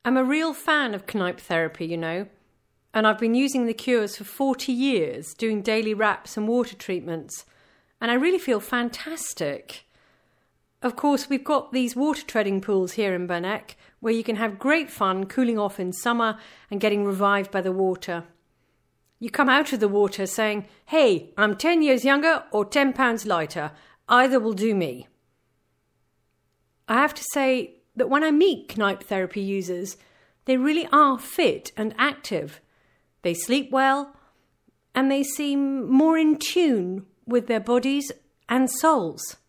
I'm a real fan of Kneipp therapy, you know, and I've been using the cures for 40 years, doing daily wraps and water treatments, and I really feel fantastic. Of course, we've got these water treading pools here in Burneck where you can have great fun cooling off in summer and getting revived by the water. You come out of the water saying, hey, I'm 10 years younger or 10 pounds lighter. Either will do me. I have to say that when I meet Kneipp therapy users, they really are fit and active. They sleep well and they seem more in tune with their bodies and souls.